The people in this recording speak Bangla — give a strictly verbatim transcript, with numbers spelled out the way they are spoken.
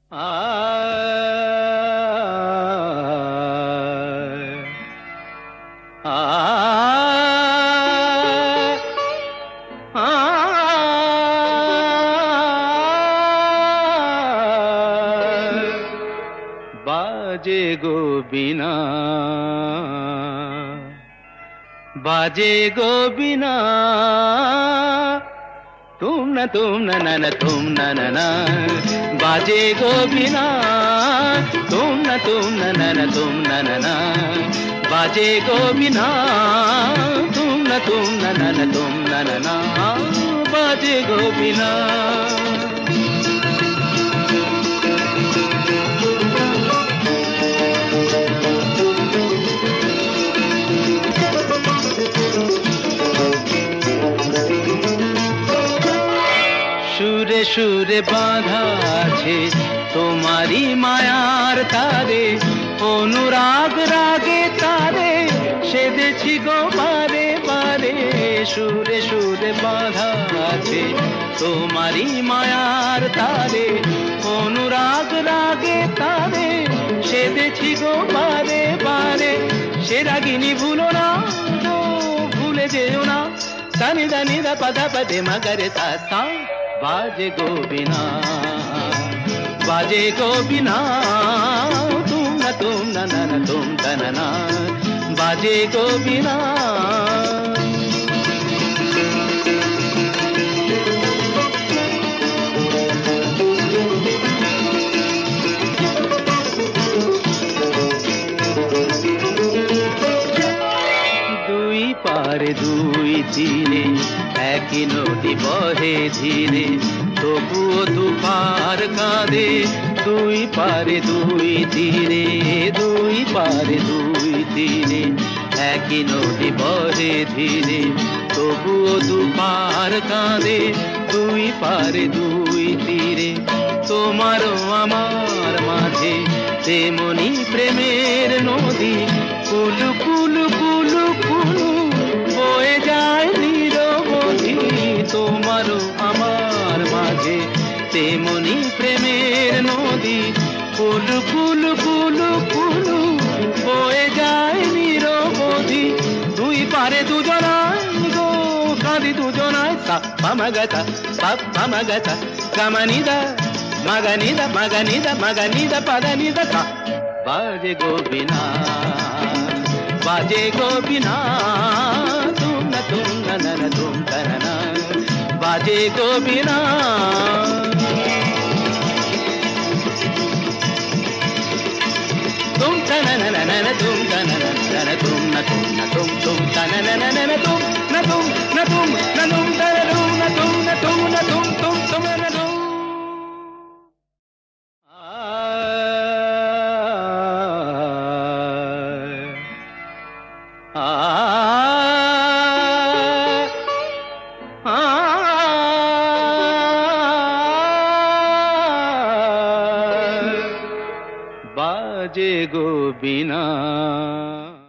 आ आ बाजे गो बिना बाजे गो बिना तुम न तुम न न न तुम न न न बाजे गो बिना तुम न तुम न न न तुम न न न बाजे गो बिना तुम न तुम न न न तुम न न न बाजे गो बिना সুরে সুরে বাঁধা আছে তোমারি মায়ার তারে অনুরাগ রাগে তারে সেদেছি গো বারে বারে সুরে সুরে বাঁধা আছে তোমারি মায়ার তারে অনুরাগ রাগে তারে সেদেছি গো বারে বারে সে রাগিনী ভুলো না গো ভুলে যেও না দানি দানি দা পদা পদে মগরে তা बाजे गो बिना बाजे गो बिना तुम न तुम न न न तुम न न न बाजे गो बिना দুই পারে দুই তীরে একই নদী বহে ধীরে তবুও দুপার কাঁদে দুই পারে দুই তীরে দুই পারে দুই তীরে একই নদী বহে ধীরে তবুও দুপার কাঁদে দুই পারে দুই তীরে তোমারও আমার মাঝে তেমনি প্রেমের নদী কুলু কুলু কুলু কুলু বয়ে যায় নিরবধি তোমারও আমার মাঝে তেমনি প্রেমের নদী কুলু কুলু কুলু কুলু বয়ে যায় নিরবধি দুই পারে দুজনায় গো কাঁদি দুজনায় সা পামাগতা পাপ পামাগতা কামানিদা মাগানিদা মাগানিদা মাগানিদা পাদানিদা সা बाजे गो बिना बाजे गो बिना तुम न तुम न न न तुम न न बाजे गो बिना तुम न न न न न तुम न न न न तुम न तुम न तुम तुम न न न न न तुम न तुम न तुम न तुम न तुम न तुम न तुम न तुम तुम तुम न तुम बाजे गो बिना।